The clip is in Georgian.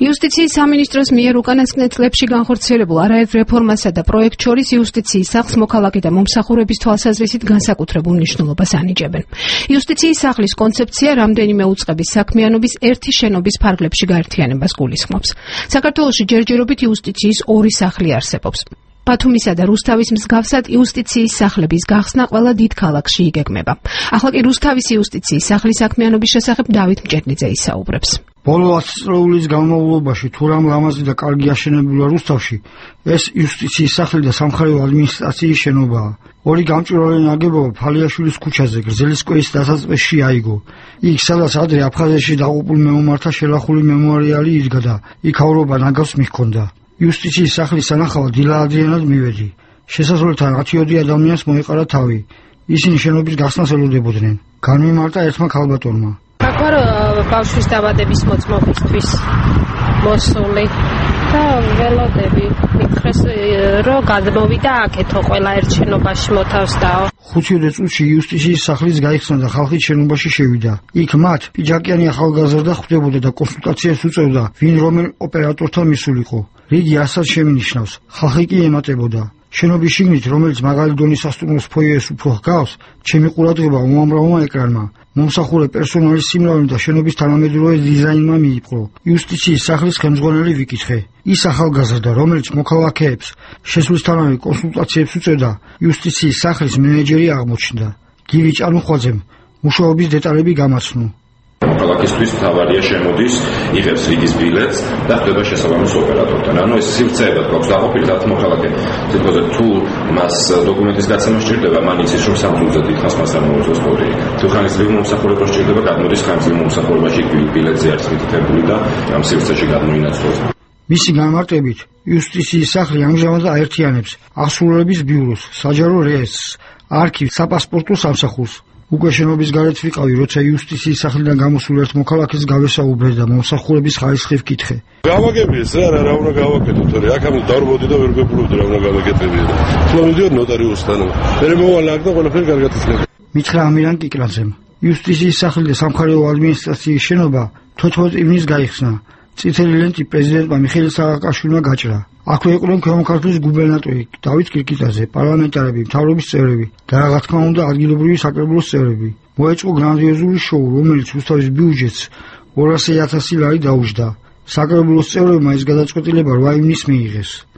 იუსტიციის სამინისტროს მიერ უკანასკნელ წლებში განხორციელებულ არაერთ რეფორმასა და პროექტ შორის იუსტიციის სახლს მოქალაქე და მომსახურების თვალსაზრისით განსაკუთრებულ მნიშვნელობას ანიჭებენ. იუსტიციის სახლის კონცეფცია რამდენიმე უწყების საქმიანობის ერთი შენობის ფარგლებში გაერთიანებას გულისხმობს. საქართველოში ჯერჯერობით იუსტიციის ორი სახლი არსებობს. ბათუმისა და რუსთავის მსგავსად იუსტიციის სახლების გახსნა ყველა დიდ ქალაქში იგეგმება. ახლა კი რუსთავის იუსტიციის სახლის საქმიანობის შესახებ დავით მჭედლიძე ისაუბრებს. ბოლო 100 წლების განმავლობაში თუ რამ ლამაზი და კარგი აშენებულა რუსთავში, ეს იუსტიციის სახლი და სამხარეო ადმინისტრაციის შენობაა. ორი გამჭვირვალე ნაგებობა ფალიაშვილის ქუჩაზე, გრძელი სკვერის დასაწყისში აიგო. იქ, სადაც ადრე აფხაზეთში დაღუპულ მეომართა შელახული მემორიალი იდგა და იქ აურობა ნაგავს მიჰქონდა. იუსტიციის სახლის სანახავად დილა-ადრიანად მივედი. შესასვლელთან 10 ადამიანს მოეყარა თავი. ისინი შენობის გახსნას ელოდებოდნენ. განმიმარტა ერთმა ქალბატონმა. აქ ბავშვის დაბადების მოწმობისთვის მოსული და ველოდები მითხრეს რომ გადმოვიდა აქეთო ყველა ერთ შენობაში მოთავსდაო. 5 წუთში იუსტიციის სახლის გაიხსნა და ხალხი შენობაში შევიდა. იქ მათ პიჯაკიანი ახალგაზრდა ხვდებოდა და კონსულტაციას უწევდა ვინ რომელ ოპერატორთან მისულიყო. რიგი ასად შემინიშნავს, ხალხი კი ემატებოდა. შენობის შიგნით, რომელიც მაგალი დონის სასტუმროს ფოიეს უფრო ჰგავს, ჩემი ყურადღება უამრავმა ეკრანმა, მომსახურე პერსონალის სიმრავლემ და შენობის თანამედროვე დიზაინმა მიიპყრო. იუსტიციის სახლის ხელმძღვანელი ვიკითხე. ის ახალგაზრდა, რომელიც მოქალაქეებს შესვლისთანავე კონსულტაციებს უწევდა, იუსტიციის სახლის მენეჯერი აღმოჩნდა. გივი ჭანუხვაძემ მუშაობის დეტალები გამაცნო. მოქალაქისთვის თავარია შემოდის, იღებს რიგის ბილეთს და ხდება შესაბამის ოპერატორთან. ანუ ეს სივრცეებად გვაქვს დაყოფილი, რაც მოქალაქე თითქოსე თუ მას დოკუმენტის გაცემა სჭირდება, მან იცის რომ სამწუხაროდ დიდხანს მას არ მოუწევს პორი. თუ ხანგრძლივი მომსახურება სჭირდება, გადმოდის ხანგრძლივ მომსახურებაში ბილეთზე არის მითითებული და ამ სივრცეში გადმოინაცვლოს. მისი განმარტებით, იუსტიციის სახლი ამჟამად აერთიანებს აღსრულების ბიუროს, საჯარო რეესტრს, არქივს, საპასპორტო სამსახურს. უკვე შენობის გარეთ ვიყავი, როცა იუსტიციის სახლიდან გამოსულ ერთ მოქალაქეს გავესაუბრე და მომსახურების ხარისხი ვკითხე. გავაგებიეს რა უნდა გავაკეთოთ, აქამდე დავრბოდი და ვერ გვეპყრობდი რა უნდა გავაკეთებინა. ხლა მივიდიოდ ნოტარიუსთან. მე მოვალ აქ და ყველაფერი კარგად იცნები. მითხრა ამირან კიკლაძემ. იუსტიციის სახლი და სამხარეო ადმინისტრაციის შენობა 14 ივნის გაიხსნა. წითელი ლენტი პრეზიდენტმა მიხეილ სააკაშვილმა გაჭრა. აქვე იყვნენ ქვემო ქართლის გუბერნატორი დავით კირკიტაძე, პარლამენტარები, მთავრობის წევრები და რა თქმა უნდა ადგილობრივი საკრებულოს წევრები. მოეწყო გრანდიოზული შოუ, რომელიც რუსთავის ბიუჯეტს 200,000 ლარი დაუჯდა. საკრებულოს წევრებმა ეს გადაწყვეტილება 8 ივნის მიიღეს.